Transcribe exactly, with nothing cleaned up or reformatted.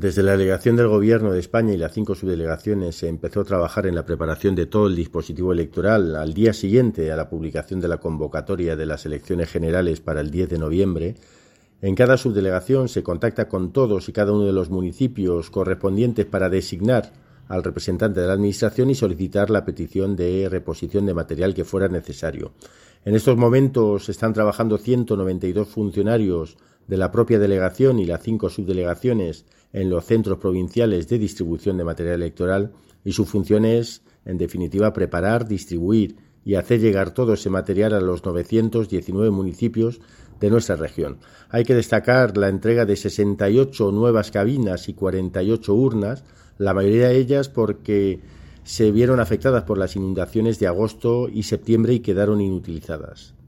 Desde la delegación del Gobierno de España y las cinco subdelegaciones se empezó a trabajar en la preparación de todo el dispositivo electoral al día siguiente a la publicación de la convocatoria de las elecciones generales para el diez de noviembre. En cada subdelegación se contacta con todos y cada uno de los municipios correspondientes para designar al representante de la Administración y solicitar la petición de reposición de material que fuera necesario. En estos momentos están trabajando ciento noventa y dos funcionarios de la propia delegación y las cinco subdelegaciones en los centros provinciales de distribución de material electoral, y su función es, en definitiva, preparar, distribuir y hacer llegar todo ese material a los novecientos diecinueve municipios de nuestra región. Hay que destacar la entrega de sesenta y ocho nuevas cabinas y cuarenta y ocho urnas, la mayoría de ellas porque se vieron afectadas por las inundaciones de agosto y septiembre y quedaron inutilizadas.